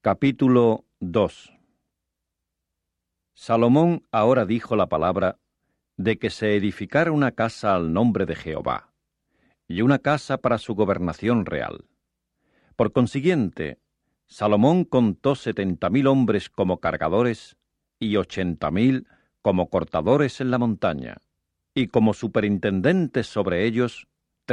Capítulo 2. Salomón ahora dijo la palabra de que se edificara una casa al nombre de Jehová, y una casa para su gobernación real. Por consiguiente, Salomón contó 70.000 hombres como cargadores y 80.000 como cortadores en la montaña, y como superintendentes sobre ellos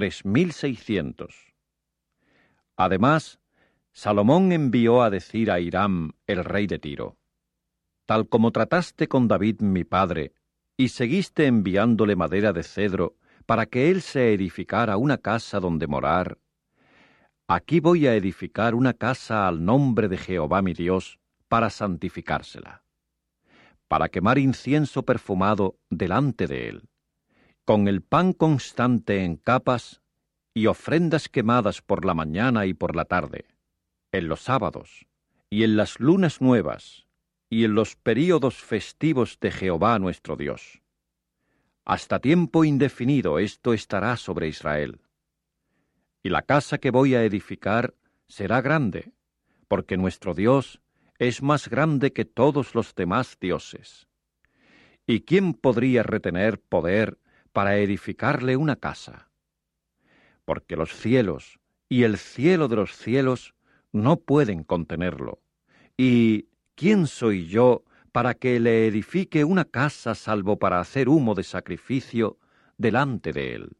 3.600. Además, Salomón envió a decir a Hiram, el rey de Tiro: tal como trataste con David mi padre, y seguiste enviándole madera de cedro para que él se edificara una casa donde morar, aquí voy a edificar una casa al nombre de Jehová mi Dios, para santificársela, para quemar incienso perfumado delante de él, con el pan constante en capas y ofrendas quemadas por la mañana y por la tarde, en los sábados, y en las lunas nuevas, y en los períodos festivos de Jehová nuestro Dios. Hasta tiempo indefinido esto estará sobre Israel. Y la casa que voy a edificar será grande, porque nuestro Dios es más grande que todos los demás dioses. ¿Y quién podría retener poder para edificarle una casa? Porque los cielos y el cielo de los cielos no pueden contenerlo. ¿Y quién soy yo para que le edifique una casa salvo para hacer humo de sacrificio delante de él?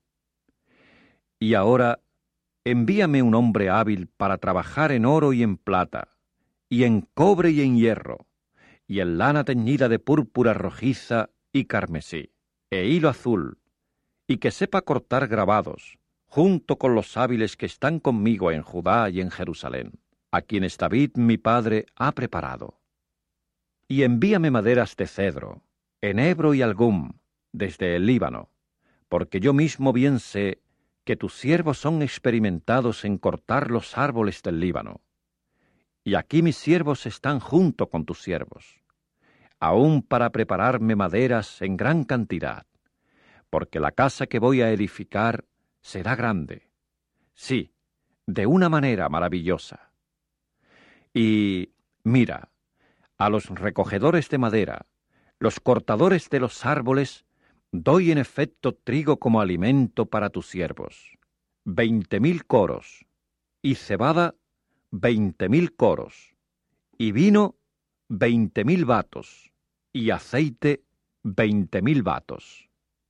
Y ahora, envíame un hombre hábil para trabajar en oro y en plata, y en cobre y en hierro, y en lana teñida de púrpura rojiza y carmesí, e hilo azul, y que sepa cortar grabados, junto con los hábiles que están conmigo en Judá y en Jerusalén, a quienes David mi padre ha preparado. Y envíame maderas de cedro, enebro y algum, desde el Líbano, porque yo mismo bien sé que tus siervos son experimentados en cortar los árboles del Líbano. Y aquí mis siervos están junto con tus siervos, aún para prepararme maderas en gran cantidad, porque la casa que voy a edificar será grande, sí, de una manera maravillosa. Y mira, a los recogedores de madera, los cortadores de los árboles, doy en efecto trigo como alimento para tus siervos, 20.000 coros, y cebada 20.000 coros, y vino 20.000 batos, y aceite 20.000 batos.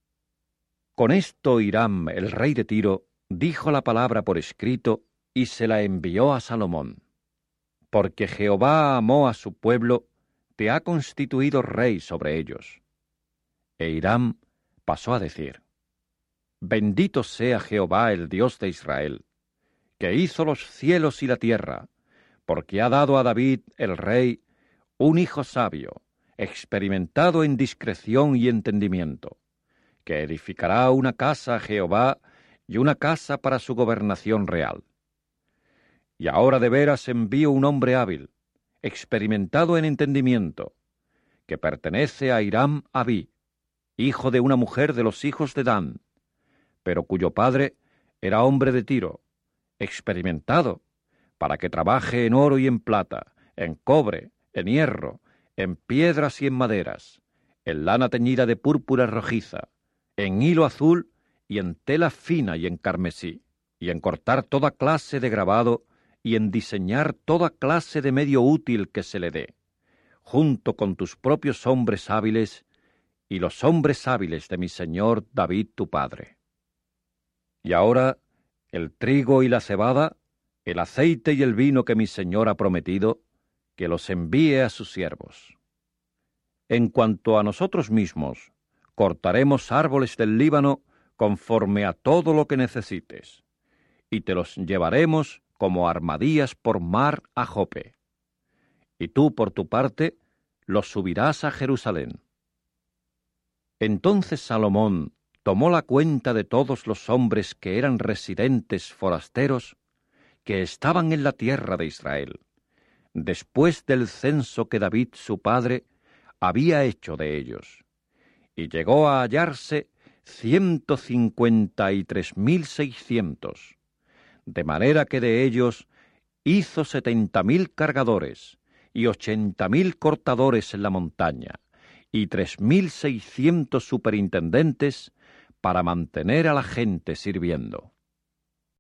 Con esto Hiram, el rey de Tiro, dijo la palabra por escrito y se la envió a Salomón. Porque Jehová amó a su pueblo, te ha constituido rey sobre ellos. E Hiram pasó a decir: bendito sea Jehová el Dios de Israel, que hizo los cielos y la tierra, porque ha dado a David el rey un hijo sabio, experimentado en discreción y entendimiento, que edificará una casa a Jehová y una casa para su gobernación real. Y ahora de veras envío un hombre hábil, experimentado en entendimiento, que pertenece a Hiram Abí, hijo de una mujer de los hijos de Dan, pero cuyo padre era hombre de Tiro, experimentado, para que trabaje en oro y en plata, en cobre, en hierro, en piedras y en maderas, en lana teñida de púrpura rojiza, en hilo azul y en tela fina y en carmesí, y en cortar toda clase de grabado y en diseñar toda clase de medio útil que se le dé, junto con tus propios hombres hábiles y los hombres hábiles de mi señor David tu padre. Y ahora el trigo y la cebada, el aceite y el vino que mi señor ha prometido, que los envíe a sus siervos. En cuanto a nosotros mismos, cortaremos árboles del Líbano conforme a todo lo que necesites, y te los llevaremos como armadillas por mar a Jope. Y tú, por tu parte, los subirás a Jerusalén. Entonces Salomón tomó la cuenta de todos los hombres que eran residentes forasteros que estaban en la tierra de Israel, después del censo que David su padre había hecho de ellos, y llegó a hallarse 153.600, de manera que de ellos hizo 70.000 cargadores y 80.000 cortadores en la montaña y 3.600 superintendentes para mantener a la gente sirviendo.